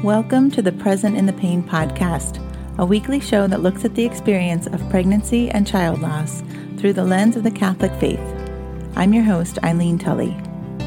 Welcome to the Present in the Pain podcast, a weekly show that looks at the experience of pregnancy and child loss through the lens of the Catholic faith. I'm your host, Eileen Tully.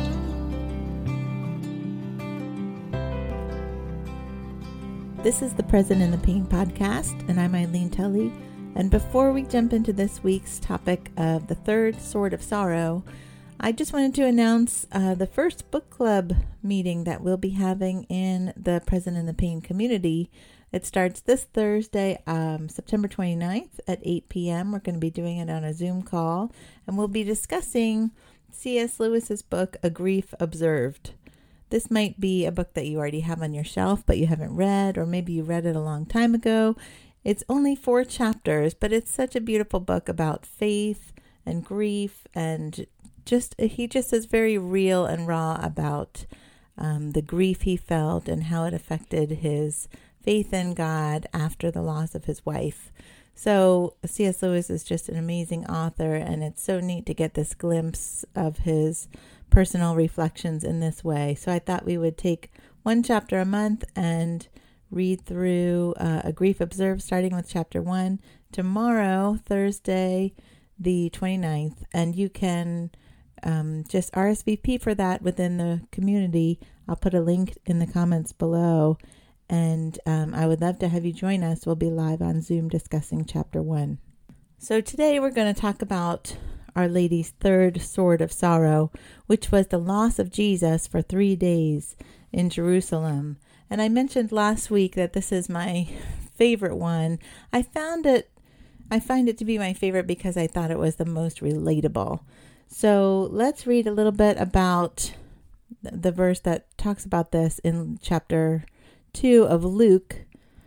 This is the Present in the Pain podcast, and I'm Eileen Tully. And before we jump into this week's topic of the third sword of sorrow, I just wanted to announce the first book club meeting that we'll be having in the Present in the Pain community. It starts this Thursday, September 29th at 8 p.m. We're going to be doing it on a Zoom call, and we'll be discussing C.S. Lewis's book, A Grief Observed. This might be a book that you already have on your shelf, but you haven't read, or maybe you read it a long time ago. It's only 4 chapters, but it's such a beautiful book about faith and grief, and he just is very real and raw about the grief he felt and how it affected his faith in God after the loss of his wife. So C.S. Lewis is just an amazing author, and it's so neat to get this glimpse of his personal reflections in this way. So I thought we would take one chapter a month and read through A Grief Observed, starting with chapter 1 tomorrow, Thursday, the 29th, and you can just RSVP for that within the community. I'll put a link in the comments below, and I would love to have you join us. We'll be live on Zoom discussing chapter 1. So today we're going to talk about Our Lady's third sword of sorrow, which was the loss of Jesus for 3 days in Jerusalem. And I mentioned last week that this is my favorite one. I find it to be my favorite because I thought it was the most relatable. So let's read a little bit about the verse that talks about this in chapter 2 of Luke,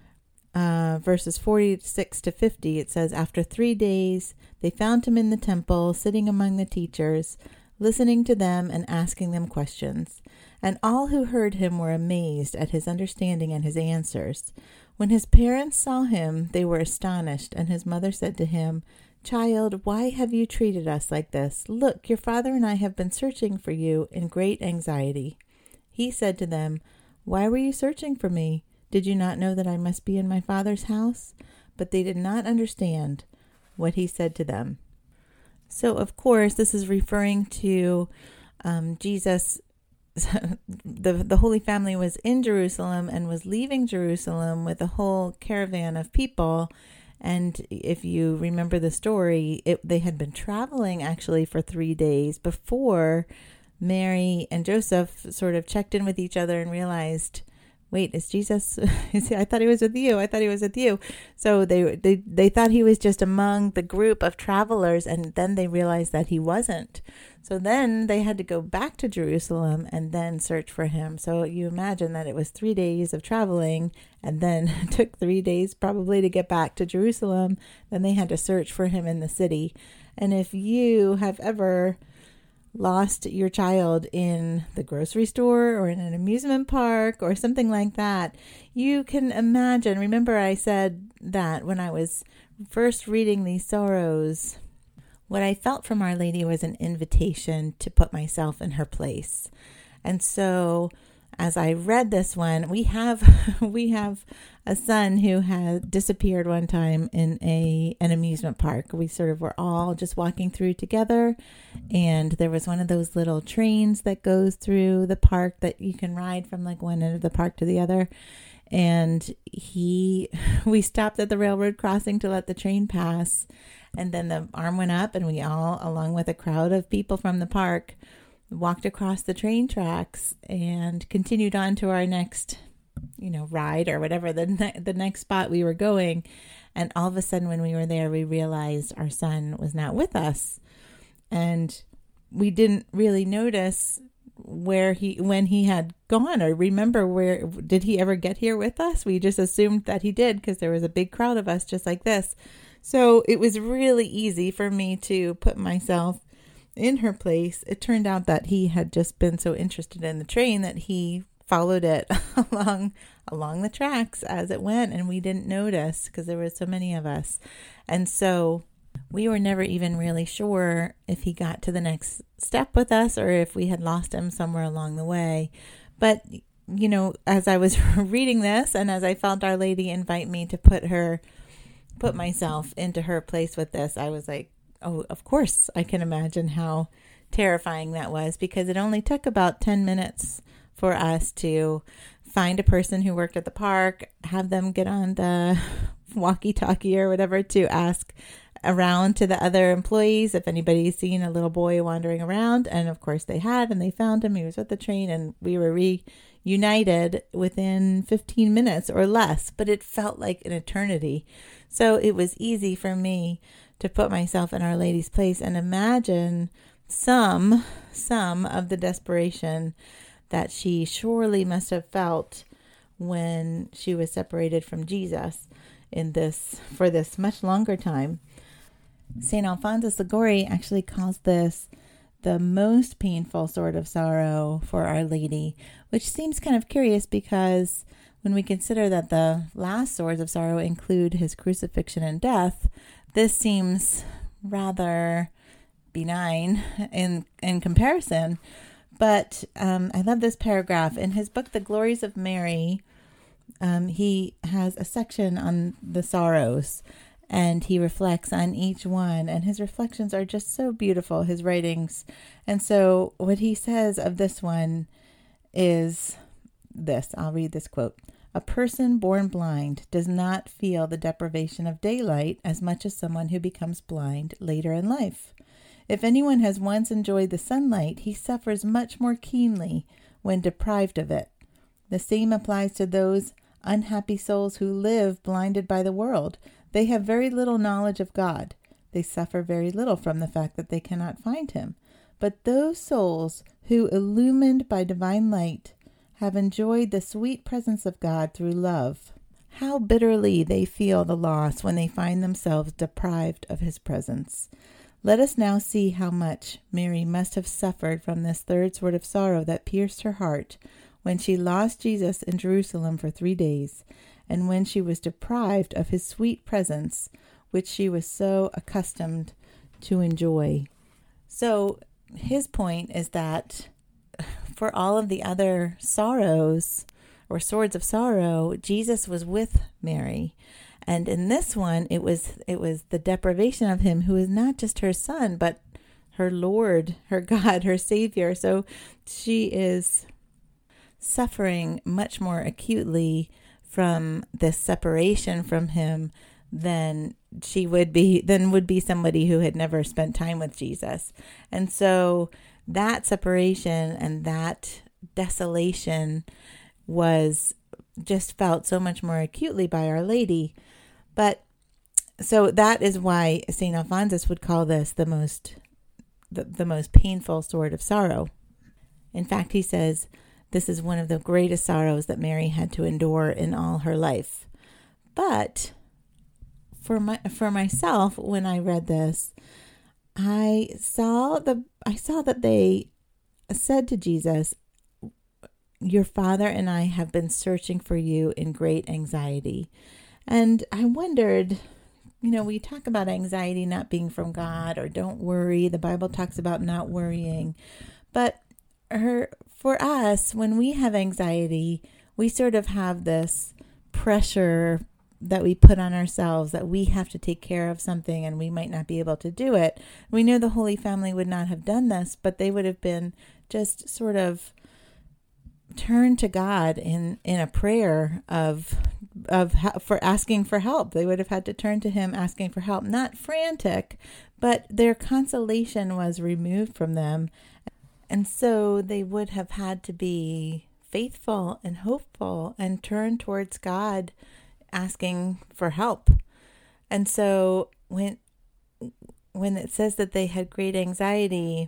verses 46 to 50. It says, "After 3 days, they found him in the temple, sitting among the teachers, listening to them and asking them questions. And all who heard him were amazed at his understanding and his answers. When his parents saw him, they were astonished, and his mother said to him, 'Child, why have you treated us like this? Look, your father and I have been searching for you in great anxiety.' He said to them, 'Why were you searching for me? Did you not know that I must be in my Father's house?' But they did not understand what he said to them." So, of course, this is referring to Jesus. The Holy Family was in Jerusalem and was leaving Jerusalem with a whole caravan of people. And if you remember the story, they had been traveling actually for 3 days before Mary and Joseph sort of checked in with each other and realized, wait, is Jesus? I thought he was with you. So they thought he was just among the group of travelers, and then they realized that he wasn't. So then they had to go back to Jerusalem and then search for him. So you imagine that it was 3 days of traveling, and then it took 3 days probably to get back to Jerusalem. Then they had to search for him in the city. And if you have ever lost your child in the grocery store or in an amusement park or something like that, you can imagine. Remember, I said that when I was first reading these sorrows, what I felt from Our Lady was an invitation to put myself in her place. And so as I read this one, we have a son who had disappeared one time in an amusement park. We sort of were all just walking through together, and there was one of those little trains that goes through the park that you can ride from like one end of the park to the other. And we stopped at the railroad crossing to let the train pass, and then the arm went up, and we all, along with a crowd of people from the park, walked across the train tracks and continued on to our next, ride or whatever, the next spot we were going. And all of a sudden when we were there, we realized our son was not with us. And we didn't really notice when he had gone, or remember did he ever get here with us? We just assumed that he did because there was a big crowd of us just like this. So it was really easy for me to put myself in her place. It turned out that he had just been so interested in the train that he followed it along the tracks as it went, and we didn't notice because there were so many of us. And so we were never even really sure if he got to the next step with us or if we had lost him somewhere along the way. But as I was reading this and as I felt Our Lady invite me to put myself into her place with this, I was like, oh, of course I can imagine how terrifying that was, because it only took about 10 minutes for us to find a person who worked at the park, have them get on the walkie-talkie or whatever to ask around to the other employees if anybody's seen a little boy wandering around. And of course they had, and they found him. He was with the train, and we were reunited within 15 minutes or less, but it felt like an eternity. So it was easy for me to put myself in Our Lady's place and imagine some of the desperation that she surely must have felt when she was separated from Jesus for this much longer time. St. Alphonsus Liguori actually calls this the most painful sort of sorrow for Our Lady, which seems kind of curious because when we consider that the last swords of sorrow include his crucifixion and death, this seems rather benign in comparison. But I love this paragraph. In his book, The Glories of Mary, he has a section on the sorrows, and he reflects on each one. And his reflections are just so beautiful, his writings. And so what he says of this one is this. I'll read this quote. "A person born blind does not feel the deprivation of daylight as much as someone who becomes blind later in life. If anyone has once enjoyed the sunlight, he suffers much more keenly when deprived of it. The same applies to those unhappy souls who live blinded by the world. They have very little knowledge of God. They suffer very little from the fact that they cannot find him. But those souls who, illumined by divine light, have enjoyed the sweet presence of God through love, how bitterly they feel the loss when they find themselves deprived of his presence. Let us now see how much Mary must have suffered from this third sort of sorrow that pierced her heart when she lost Jesus in Jerusalem for 3 days, and when she was deprived of his sweet presence, which she was so accustomed to enjoy." So his point is that for all of the other sorrows or swords of sorrow, Jesus was with Mary. And in this one, it was the deprivation of him who is not just her son, but her Lord, her God, her Savior. So she is suffering much more acutely from this separation from him than would be somebody who had never spent time with Jesus. And so that separation and that desolation was just felt so much more acutely by Our Lady. But so that is why St. Alphonsus would call this the most painful sort of sorrow. In fact, he says this is one of the greatest sorrows that Mary had to endure in all her life. But for myself, when I read this, I saw that they said to Jesus, "Your Father and I have been searching for you in great anxiety." And I wondered, we talk about anxiety not being from God, or don't worry. The Bible talks about not worrying. But for us, when we have anxiety, we sort of have this pressure that we put on ourselves that we have to take care of something and we might not be able to do it. We know the Holy Family would not have done this, but they would have been just sort of turned to God in a prayer for asking for help. They would have had to turn to him asking for help, not frantic, but their consolation was removed from them. And so they would have had to be faithful and hopeful and turn towards God asking for help. And so when it says that they had great anxiety,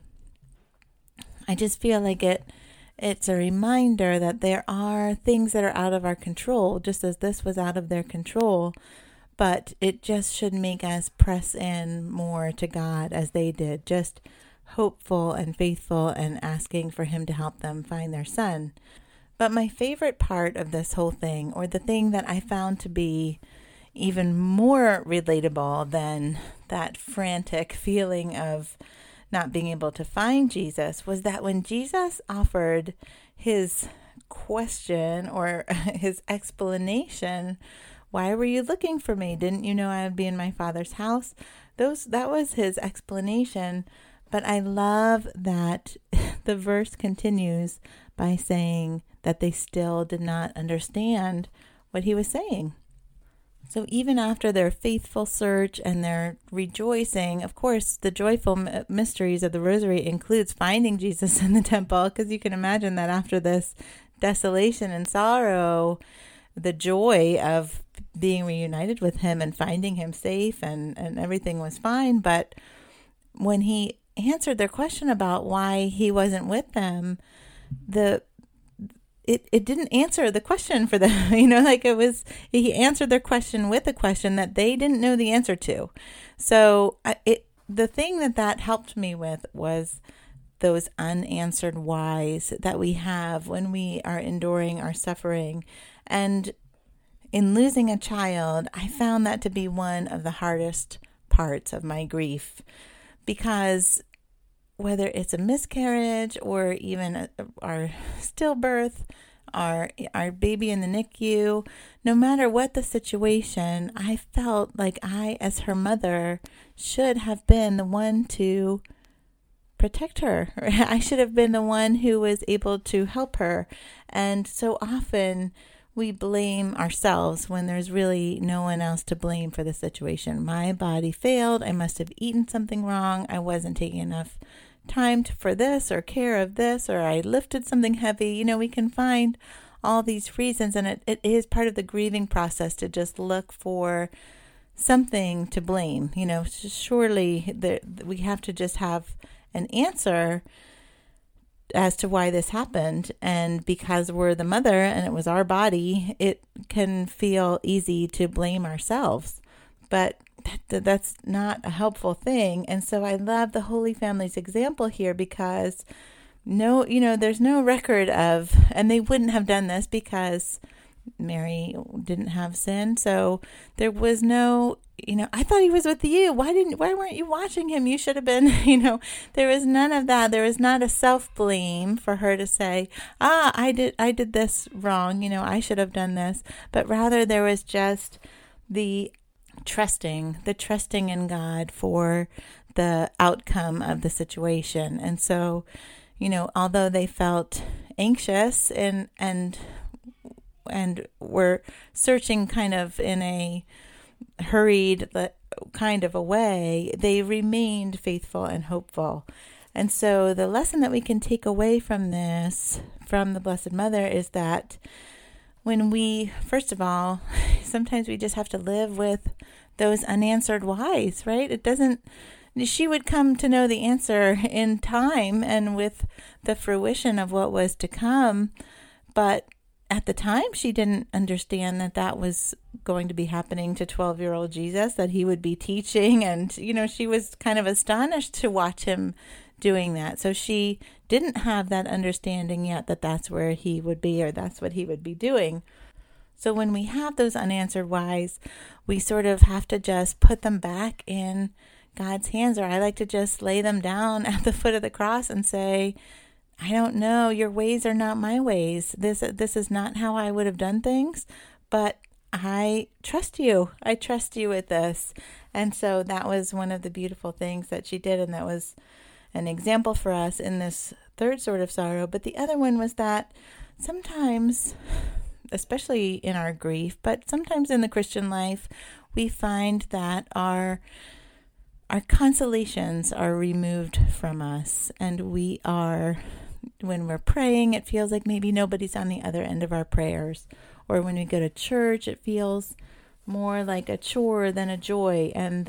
I just feel like it's a reminder that there are things that are out of our control, just as this was out of their control, but it just should make us press in more to God as they did, just hopeful and faithful and asking for him to help them find their son. But my favorite part of this whole thing, or the thing that I found to be even more relatable than that frantic feeling of not being able to find Jesus, was that when Jesus offered his question or his explanation, why were you looking for me? Didn't you know I would be in my Father's house? That was his explanation. But I love that the verse continues by saying that they still did not understand what he was saying. So even after their faithful search and their rejoicing, of course, the joyful mysteries of the Rosary includes finding Jesus in the temple, because you can imagine that after this desolation and sorrow, the joy of being reunited with him and finding him safe and everything was fine. But when he answered their question about why he wasn't with them, it didn't answer the question for them, he answered their question with a question that they didn't know the answer to. So the thing that helped me with was those unanswered whys that we have when we are enduring our suffering. And in losing a child, I found that to be one of the hardest parts of my grief, because whether it's a miscarriage or even our stillbirth, our baby in the NICU, no matter what the situation, I felt like I, as her mother, should have been the one to protect her. I should have been the one who was able to help her. And so often we blame ourselves when there's really no one else to blame for the situation. My body failed. I must have eaten something wrong. I wasn't taking enough time for this or care of this, or I lifted something heavy. We can find all these reasons, and it is part of the grieving process to just look for something to blame. Surely we have to just have an answer as to why this happened. And because we're the mother and it was our body, it can feel easy to blame ourselves. But that's not a helpful thing. And so I love the Holy Family's example here, because there's no record of, and they wouldn't have done this because Mary didn't have sin. So there was no, I thought he was with you. Why weren't you watching him? You should have been, there was none of that. There was not a self-blame for her to say, I did this wrong. I should have done this. But rather there was just the trusting in God for the outcome of the situation. And so, although they felt anxious and were searching kind of in a hurried kind of a way, they remained faithful and hopeful. And so the lesson that we can take away from this, from the Blessed Mother, is that when we, first of all, sometimes we just have to live with those unanswered whys, right? She would come to know the answer in time and with the fruition of what was to come. But at the time, she didn't understand that was going to be happening to 12-year-old Jesus, that he would be teaching. And, she was kind of astonished to watch him doing that. So she didn't have that understanding yet that that's where he would be, or that's what he would be doing. So when we have those unanswered whys, we sort of have to just put them back in God's hands, or I like to just lay them down at the foot of the cross and say, I don't know, your ways are not my ways. This is not how I would have done things, but I trust you. I trust you with this. And so that was one of the beautiful things that she did, and that was an example for us in this third sort of sorrow. But the other one was that sometimes, especially in our grief, but sometimes in the Christian life, we find that our consolations are removed from us, and when we're praying, it feels like maybe nobody's on the other end of our prayers. Or when we go to church, it feels more like a chore than a joy. And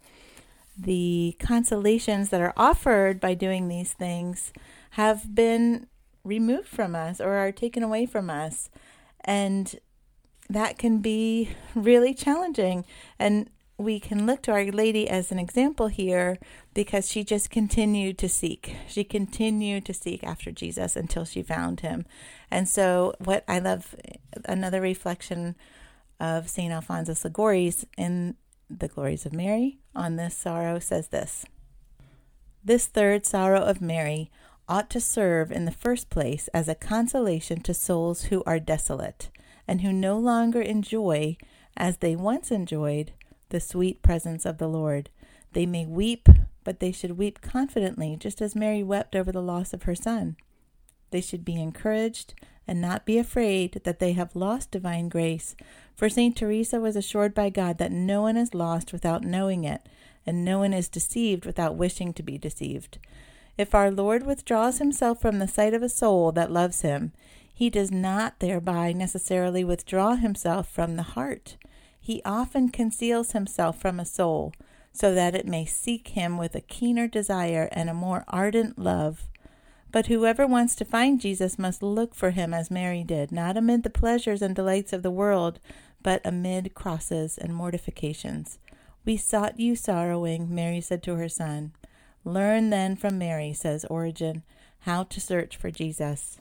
the consolations that are offered by doing these things have been removed from us or are taken away from us. And that can be really challenging. And we can look to Our Lady as an example here, because she just continued to seek. She continued to seek after Jesus until she found him. And so what I love, another reflection of St. Alphonsus Liguori in the Glories of Mary on this sorrow says this: This third sorrow of Mary ought to serve in the first place as a consolation to souls who are desolate and who no longer enjoy, as they once enjoyed, the sweet presence of the Lord. They may weep, but they should weep confidently, just as Mary wept over the loss of her son. They should be encouraged and not be afraid that they have lost divine grace, for St. Teresa was assured by God that no one is lost without knowing it, and no one is deceived without wishing to be deceived. If our Lord withdraws himself from the sight of a soul that loves him, he does not thereby necessarily withdraw himself from the heart. He often conceals himself from a soul, so that it may seek him with a keener desire and a more ardent love. But whoever wants to find Jesus must look for him as Mary did, not amid the pleasures and delights of the world, but amid crosses and mortifications. We sought you sorrowing, Mary said to her son. Learn then from Mary, says Origen, how to search for Jesus.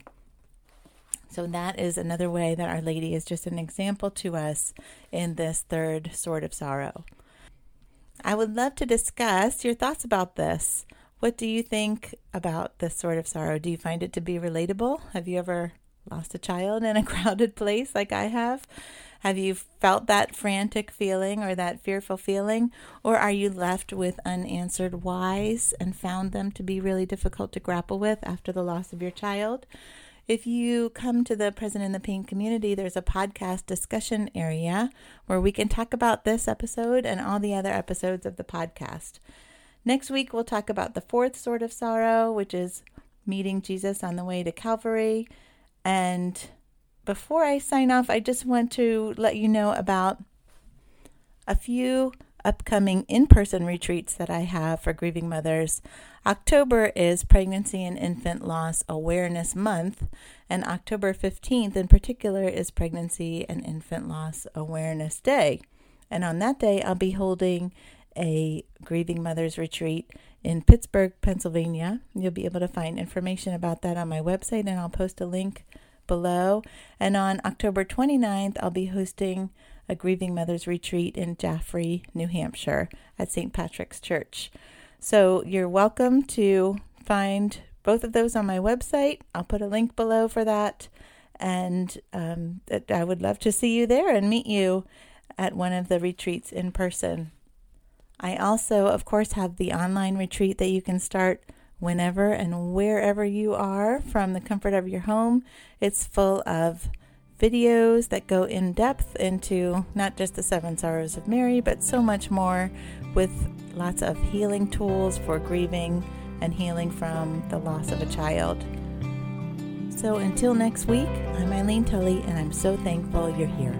So that is another way that Our Lady is just an example to us in this third sword of sorrow. I would love to discuss your thoughts about this. What do you think about this sword of sorrow? Do you find it to be relatable? Have you ever lost a child in a crowded place like I have? Have you felt that frantic feeling or that fearful feeling? Or are you left with unanswered whys and found them to be really difficult to grapple with after the loss of your child? If you come to the Present in the Pain community, there's a podcast discussion area where we can talk about this episode and all the other episodes of the podcast. Next week, we'll talk about the fourth sword of sorrow, which is meeting Jesus on the way to Calvary. And before I sign off, I just want to let you know about a few upcoming in-person retreats that I have for grieving mothers. October is Pregnancy and Infant Loss Awareness Month, and October 15th in particular is Pregnancy and Infant Loss Awareness Day. And on that day, I'll be holding a grieving mothers retreat in Pittsburgh, Pennsylvania. You'll be able to find information about that on my website, and I'll post a link below. And on October 29th, I'll be hosting a grieving mothers retreat in Jaffrey, New Hampshire at St. Patrick's Church. So you're welcome to find both of those on my website. I'll put a link below for that. And I would love to see you there and meet you at one of the retreats in person. I also, of course, have the online retreat that you can start whenever and wherever you are from the comfort of your home. It's full of videos that go in depth into not just the 7 Sorrows of Mary, but so much more, with lots of healing tools for grieving and healing from the loss of a child. So until next week, I'm Eileen Tully, and I'm so thankful you're here.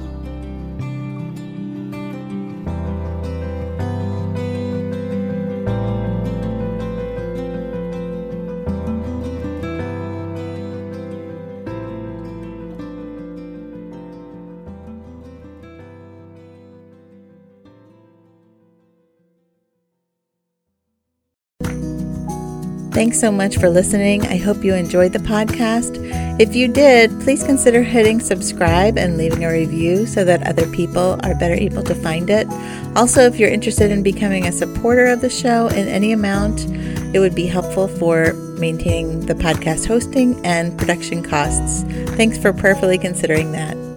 Thanks so much for listening. I hope you enjoyed the podcast. If you did, please consider hitting subscribe and leaving a review so that other people are better able to find it. Also, if you're interested in becoming a supporter of the show in any amount, it would be helpful for maintaining the podcast hosting and production costs. Thanks for prayerfully considering that.